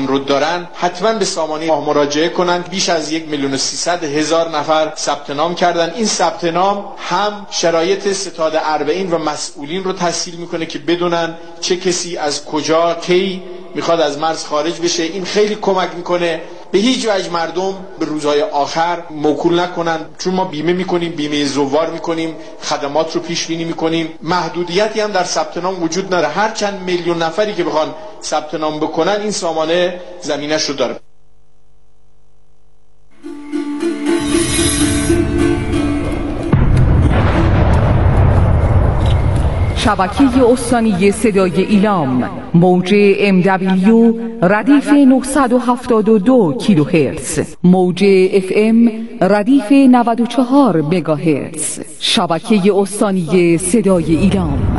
رو دارن حتما به سامانه ماه مراجعه کنند. بیش از 1,300,000 نفر ثبت نام کردن. این ثبت نام هم شرایط ستاد اربعین و مسئولین رو تسهیل میکنه که بدونن چه کسی از کجا کی میخواد از مرز خارج بشه. این خیلی کمک میکنه. به هیچ وجه مردم به روزهای آخر موکول نکنن، چون ما بیمه میکنیم، بیمه زوار میکنیم، خدمات رو پیش بینی میکنیم. محدودیتی هم در ثبت نام وجود نداره. هر چند میلیون نفری که بخوان ثبت نام بکنن این سامانه زمینش رو داره. شبکه استانی صدای ایلام، موج MW ردیف 972 کیلوهرتز، موج FM ردیف 94 مگاهرتز. شبکه استانی صدای ایلام.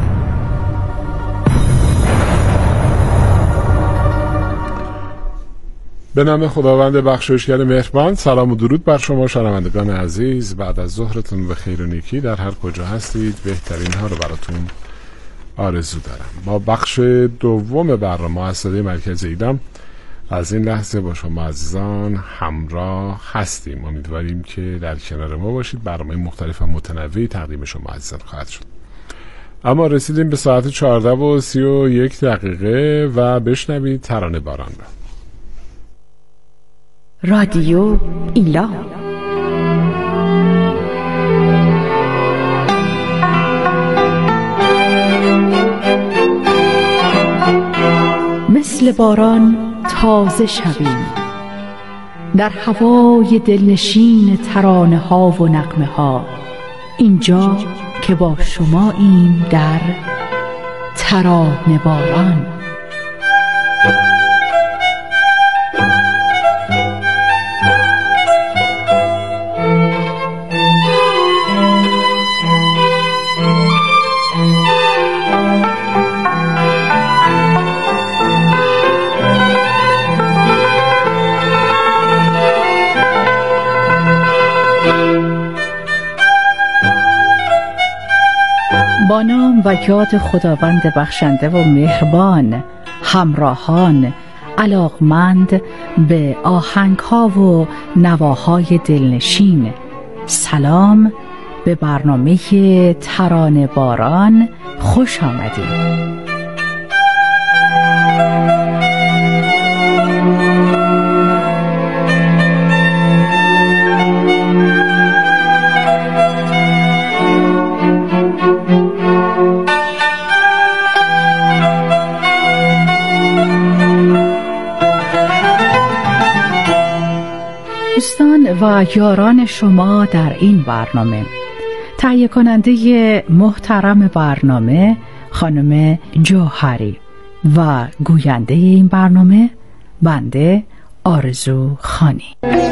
به نام خداوند بخشایشگر مهربان. سلام و درود بر شما شنوندگان عزیز. بعد از ظهرتون به خیر و نیکی در هر کجا هستید بهترین ها رو براتون آرزو دارم. با بخش دوم برنامه از صدای مرکز ایلام از این لحظه با شما عزیزان همراه هستیم. امیدواریم که در کنار ما باشید. برنامه مختلف و متنوعی تقدیم شما عزیزان خواهد شد. اما رسیدیم به ساعت 14:31 و بشنوید ترانه باران را. رادیو ایلام. مثل باران تازه شویم در هوای دلنشین ترانه ها و نغمه ها، اینجا که با شماییم در ترانه باران. با نام و یاد خداوند بخشنده و مهربان، همراهان علاقمند به آهنگ‌ها و نواهای دلنشین، سلام به برنامه ترانه باران. خوش آمدید. و یاران شما در این برنامه، تهیه کننده محترم برنامه خانم جوهری و گوینده این برنامه بنده آرزو خانی.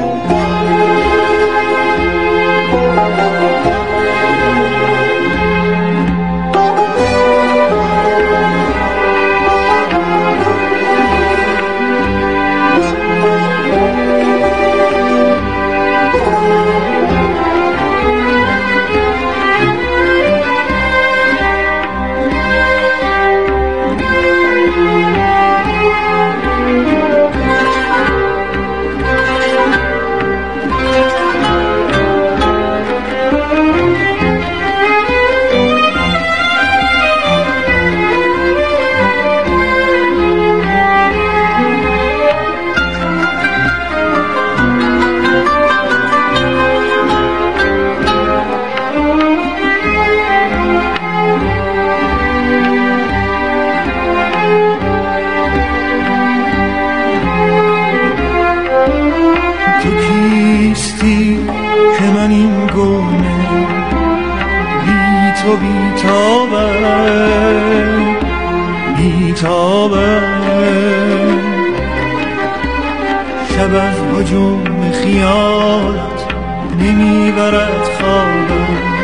شب از هجوم خیالت نمیبرد خوابم.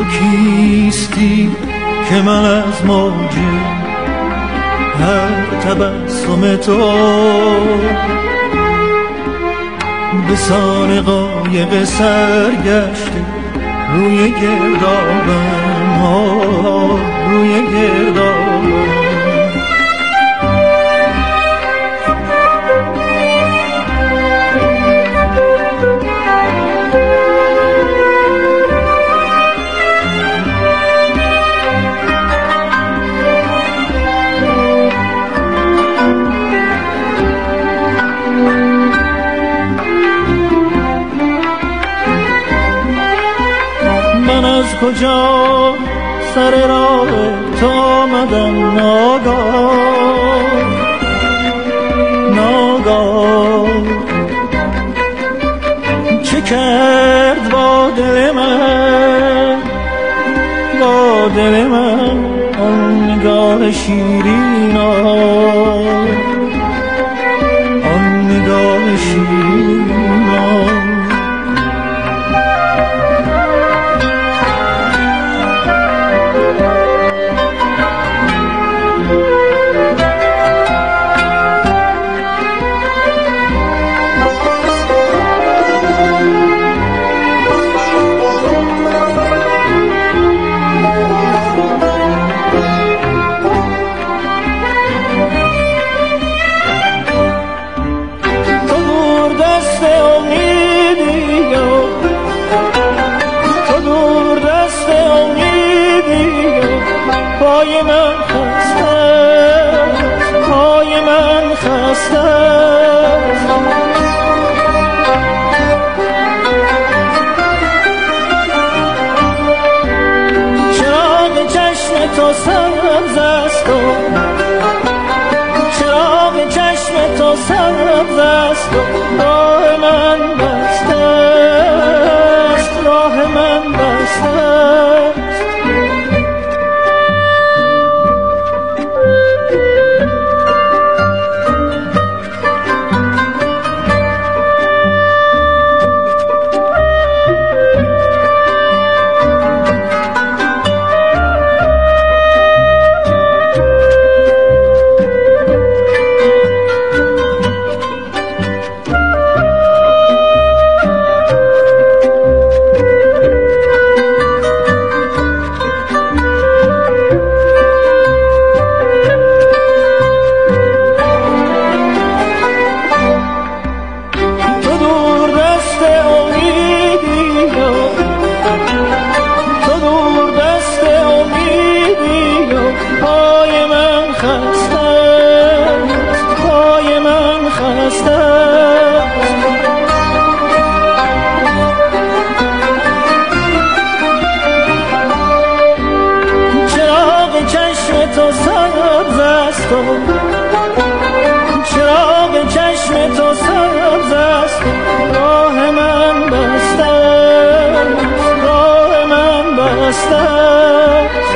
تو کیستی که من از موج هر تبسم تو به سان قایق سرگشته روی گردابم روی گردابم. کجا سر راه تو آمدم ناگاه چه کرد با دل من آن نگاه شیرین آن نگاه شیرین چراغ چشم تو سبز است راه من بسته است راه من بسته است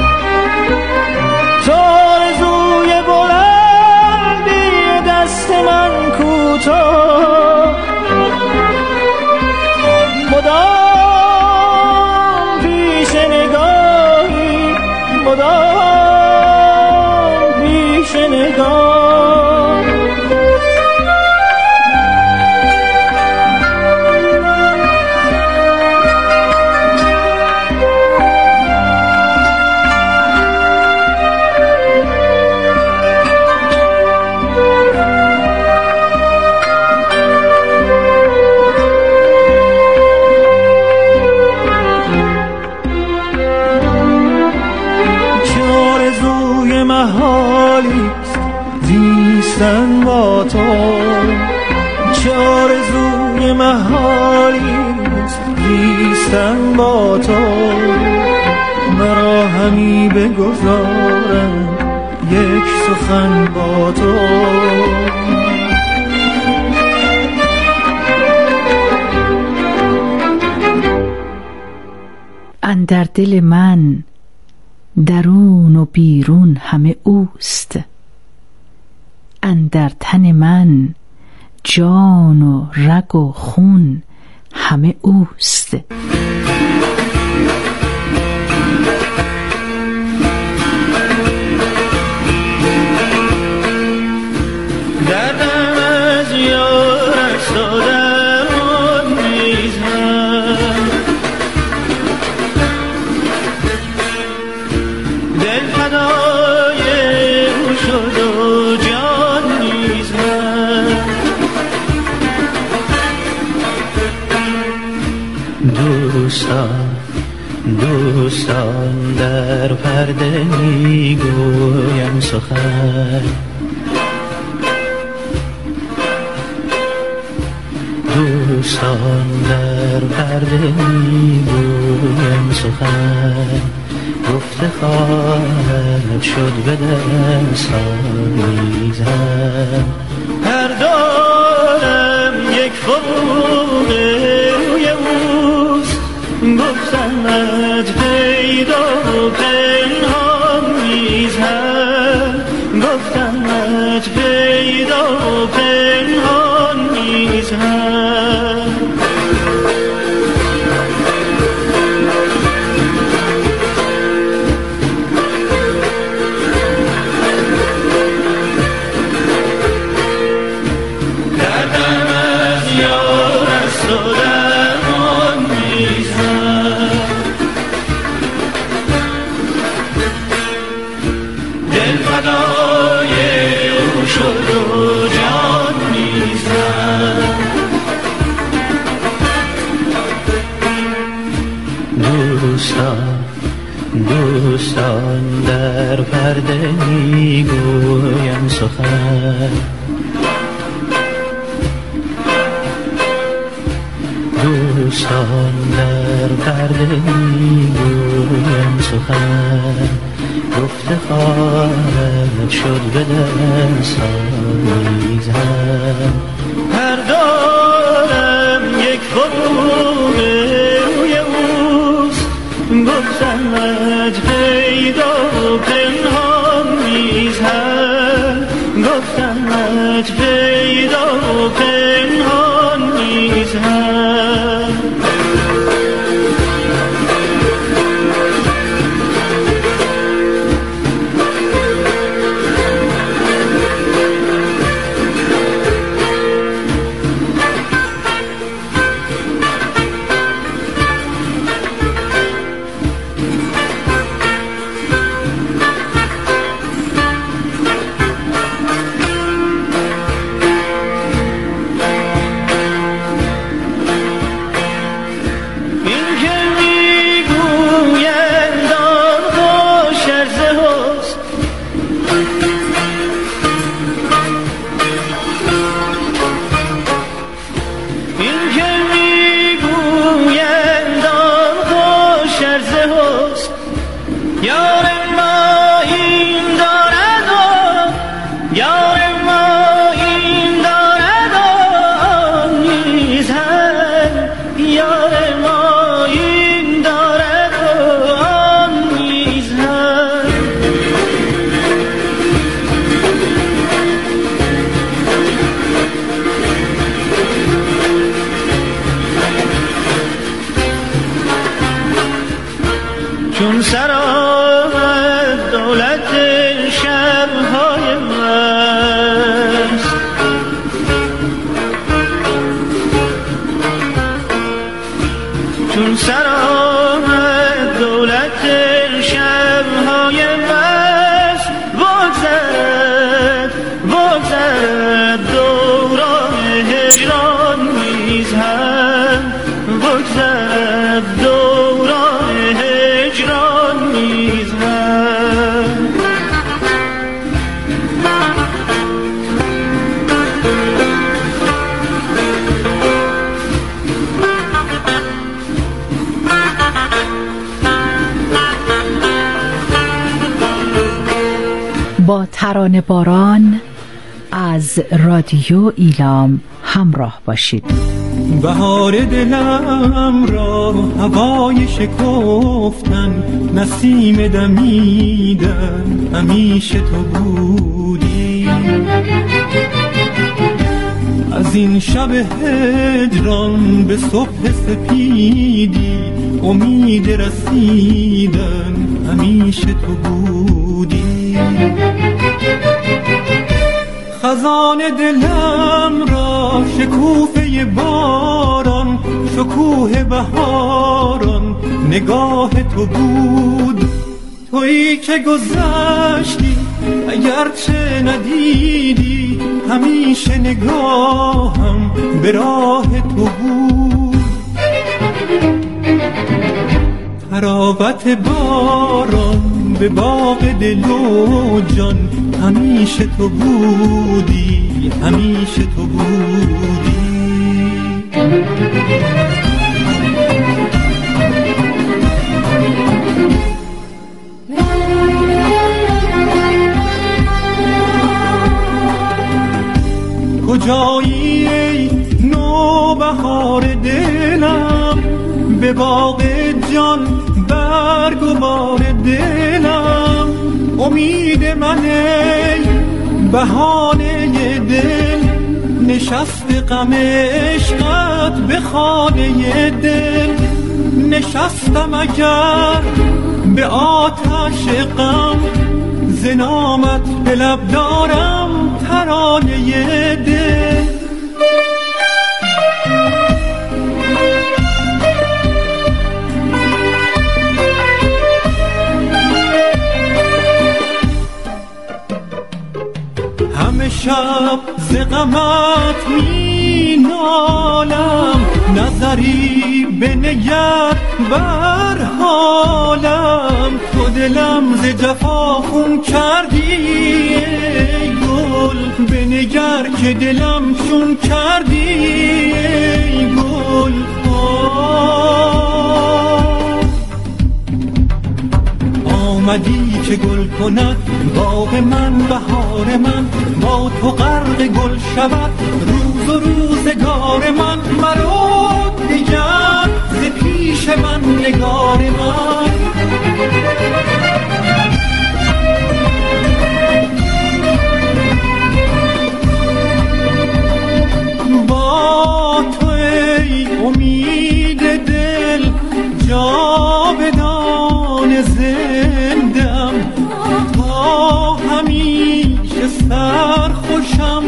تو آرزوی بلندی دست من کوتاه مدام پیش نگاهی مدام زیستن با تو چه آرزوی محالیست زیستن با تو مرا همی بگذارم یک سخن با تو اندر دل من درون و بیرون همه اوست اندر تن من جان و رگ و خون همه اوست دوستان در پرده میگویم سخن، دوستان در پرده میگویم سخن، گفته خواهد شد به دستان میزن. هر دارم یک فروغ روی اوست، گفتمت پیدا و پنهان میزن، گفتمت پیدا و پنهان میزن. دردم از یار است و درمان میزن، دل فدای او شد و جان میزن. دوستان در پرده میگویم سخن، دوستان در پرده میگویم سخن، گفته خواهد شد به دستان میزن. هر دارم یک فروغ روی اوست، گفتمت پیدا و پنهان میزن، گفتمت پیدا و پنهان میزن. چون سر آمد دولت شبهای مست، چون سر آمد دولت شبهای مست، بگذرد دوران هجران میزن، بگذرد دوران هجران میزن. با ترانه باران از رادیو ایلام همراه باشید. بهار دلم را هوای شکفتن، نسیم دمیدن، همیشه تو بودی. از این شب هجران به صبح سپیدی، امید رسیدن، همیشه تو بودی. خزان دلم را شکوفه باران، شکوه بهاران، نگاه تو بود. تویی که گذشتی اگرچه ندیدی، همیشه نگاهم به راه تو بود. تراوت باران به باغ دل و جان، همیشه تو بودی، همیشه تو بودی. کجایی ای نوبهار دلم، به باغ جان برگ و بار دلم. امید من ای بهانه دل، نشست غم عشقت به خانه دل. نشستم اگر به آتش غم، ز نامت به لب دارم ترانه دل. همه شب ز غمت می نالم، نظری بنگر بر حالم. تو دلم ز جفا خون کردی ای گل، بنگر که دلم چون کردی ای گل. آمدی که گل کند باغ من، بهار من با تو غرق گل شود. روز و روزگار من مرو دیگر، ز پیش من نگار من. با تو ای امید دل جاودان زندم، تا همیشه سرخوشم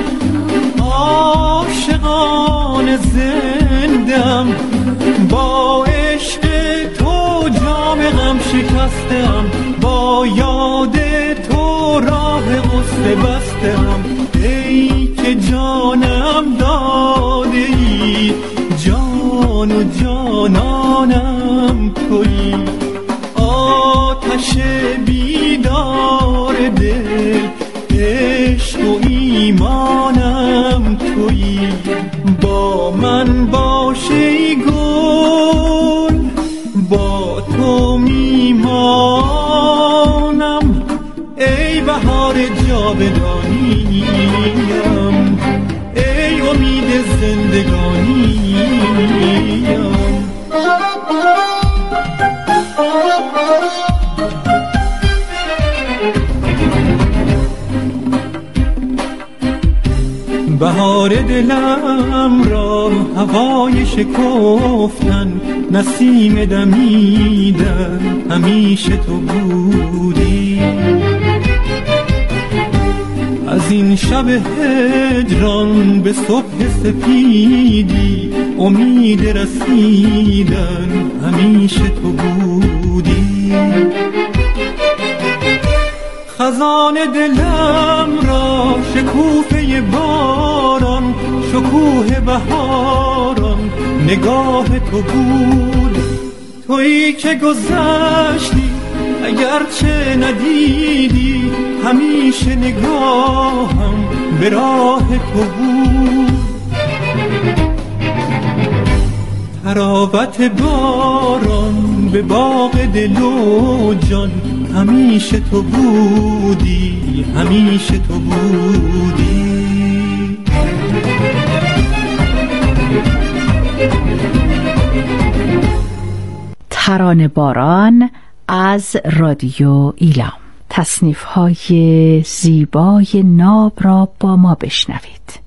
عاشقان زندم. با عشق تو جام غم شکستم، با یاد تو راه غصه بستم. ای که جانم داده ای، جان و جانانم تویی. آتش بیدار دل، عشق و ایمانم تویی. با من باش ای گل، با تو میمانم. ای بهار جاودانیم، ای امید زندگانیم. بهار دلم را هوای شکفتن، نسیم دمیدن، همیشه تو بودی. از این شب هجران به صبح سپیدی، امید رسیدن، همیشه تو بودی. خزان دلم را شکوفه باران، شکوه بهاران، نگاه تو بود. تویی که گذشتی اگرچه ندیدی، همیشه نگاهم به راه تو بود. تراوت باران به باغ دل و جان، همیشه تو بودی، همیشه تو بودی. ترانه باران از رادیو ایلام. تصنیف‌های زیبای ناب را با ما بشنوید.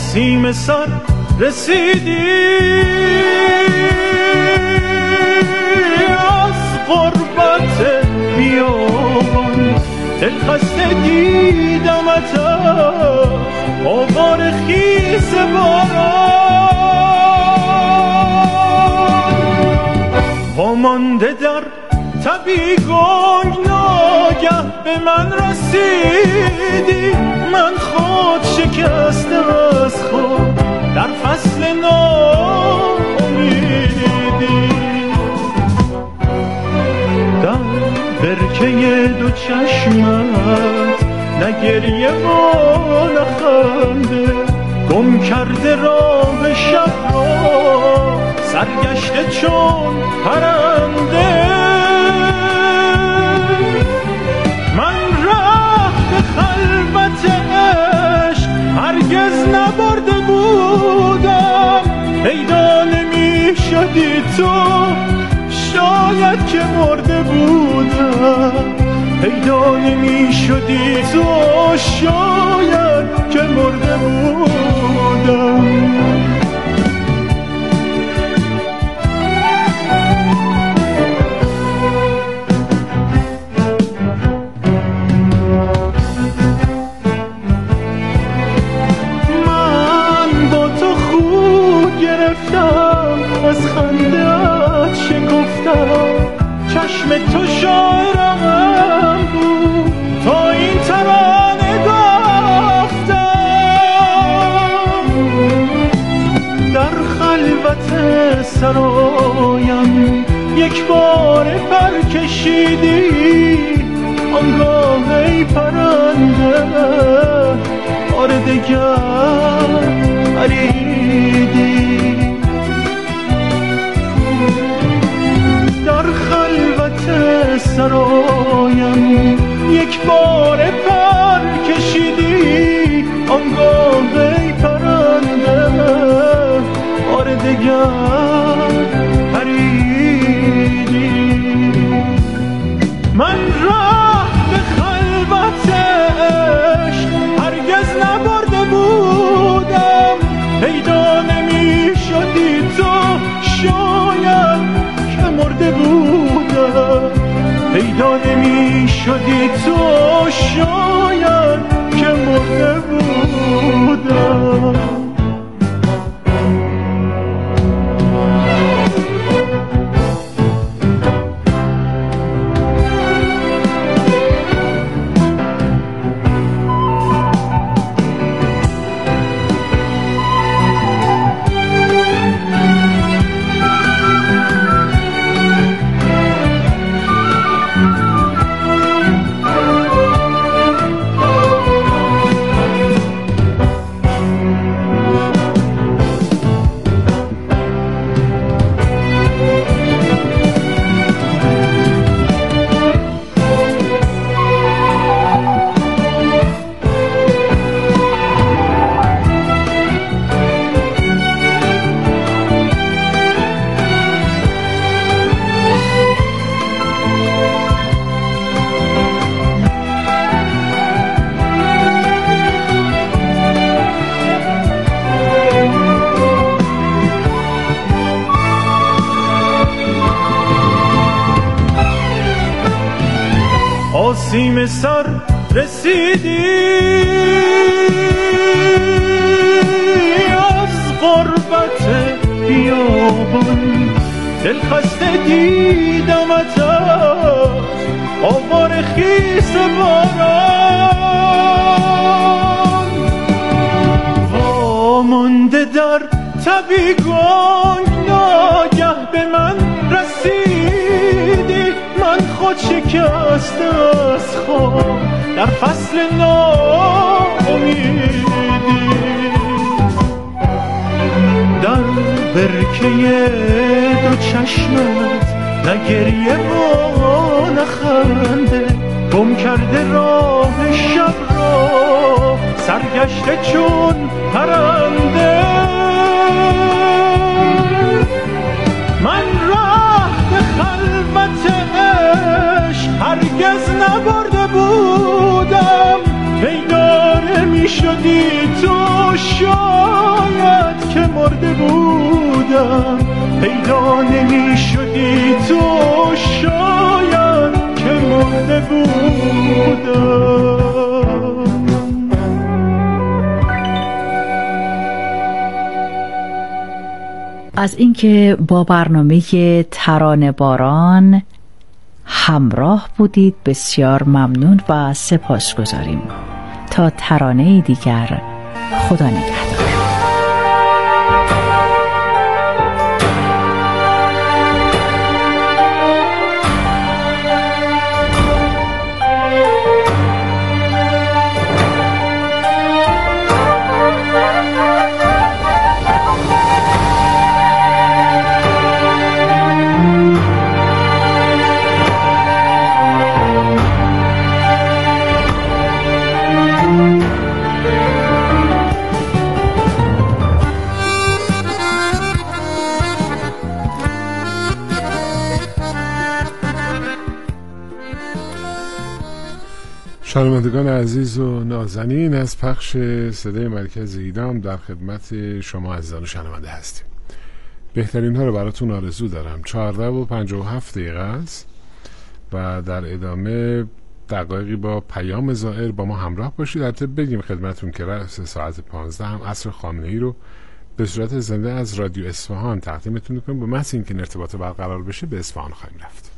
آسیم سر رسیدی از غربت بیابان، دل خسته دیدمت آوار خیس باران، وامانده در تبی گنگ ناگه به من رسیدی، من خود شکسته از خود در فصل ناامیدی، در برکه دو چشمت نه گریه و نه خنده، گم کرده راه شب را سرگشته چون پرنده، من راه به خلوت عشق هرگز نبرده بودم، پیدا نمی شدی تو شاید که مرده بودم، پیدا نمی شدی تو شاید که مرده بودم. از خنده‌ات شکفتم، چشم تو شاعرم بود تا این ترانه گفتم، در خلوت سرایم یک بار پر کشیدی، آنگاه ای پرنده بار دگر پریدی، در خلوت سرایم یک بار پر کشیدی، آنگاه ای پرنده بار دگر پریدی، من راه به خلوت عشق هرگز نبرده بودم، پیدا نمی شدی تو شاید که مرده بودم، پیدا نمی شدی تو شاید که مرده بودم. آسیم سر رسیدی از غربت بیابان، دل خسته دیدمت آوار خیس باران، وامانده در تبی گنگ ناگه به من رسیدی، من خود شکسته از خواب در فصل ناامیدی، در برکه دو چشمت نه گریه و نه خنده، گم کرده راه شب را سرگشته چون پرنده، من راه به خلوت عشق هرگز نبرده بودم، پیدا نمی شدی تو شاید مرده بودم، پیدا نمی شدی تو شاید که مرده بودم. از اینکه با برنامه ترانه باران همراه بودید بسیار ممنون و سپاسگزاریم. تا ترانه دیگر، خدا نگهدار. شنوندگان عزیز و نازنین، از پخش صدای مرکز ایلام در خدمت شما عزیزان شنونده هستیم. بهترین ها رو براتون آرزو دارم. 14:57 است و در ادامه دقایقی با پیام زائر با ما همراه باشید. البته بگیم خدمتون که رأس ساعت 15 هم عصر خامنه‌ای رو به صورت زنده از رادیو اصفهان تقدیمتون می‌کنیم. به محض اینکه ارتباط برقرار بشه به اصفهان خواهیم رفت.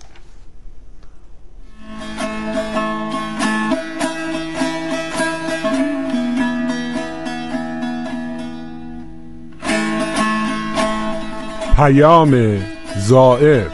پیام زائر.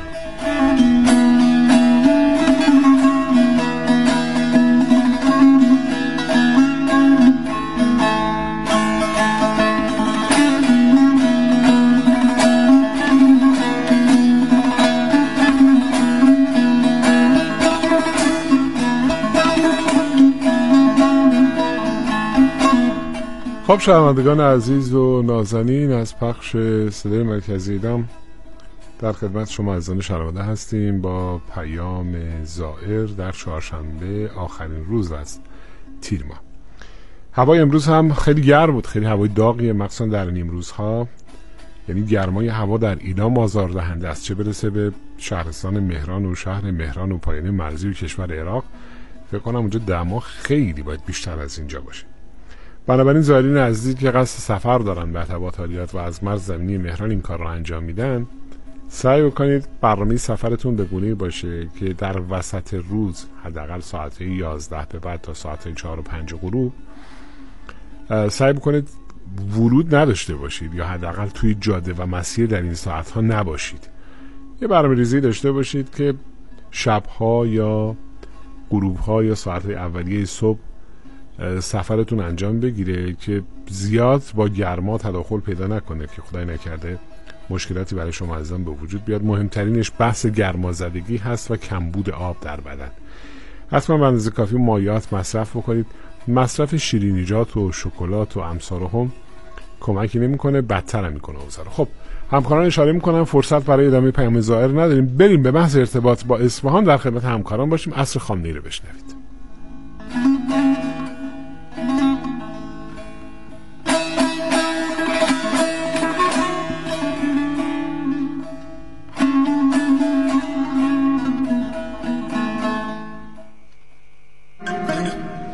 خب شنوندگان عزیز و نازنین، از پخش صدای مرکزی ایلام در خدمت شما عزیزان شنونده هستیم با پیام زائر در چهارشنبه آخرین روز از تیر ماه. هوای امروز هم خیلی گرم بود، خیلی هوای داغیه، مخصوصا در نیمروزها. یعنی گرمای هوا در ایلام آزاردهنده است، چه برسه به شهرستان مهران و شهر مهران و پایانه مرزی و کشور عراق. فکر کنم اونجا دما خیلی باید بیشتر از اینجا باشه. بنابراین زائرین عزیزی که قصد سفر دارن به تباتالیات و از مرز زمینی مهران این کار رو انجام میدن، سعی بکنید برنامه سفرتون به گونه‌ای باشه که در وسط روز حداقل ساعت 11 به بعد تا ساعت 4 و 5 غروب سعی بکنید ورود نداشته باشید یا حداقل توی جاده و مسیر در این ساعت‌ها نباشید. یه برنامه‌ریزی داشته باشید که شب‌ها یا غروب‌ها یا ساعت‌های اولیه صبح سفرتون انجام بگیره که زیاد با گرما تداخل پیدا نکنه که خدای نکرده مشکلاتی برای شما عزیزان به وجود بیاد. مهمترینش بحث گرمازدگی هست و کمبود آب در بدن. حتما به اندازه کافی مایعات مصرف بکنید. مصرف شیرینیجات و شکلات و امثال هم کمکی نمیکنه، بدتر هم میکنه اوضاع رو. خب همکاران اشاره میکنن فرصت برای ادامه پیام زائر نداریم، بریم به محض ارتباط با اصفهان در خدمت همکاران باشیم. عصر خامنه‌ای رو بشنوید.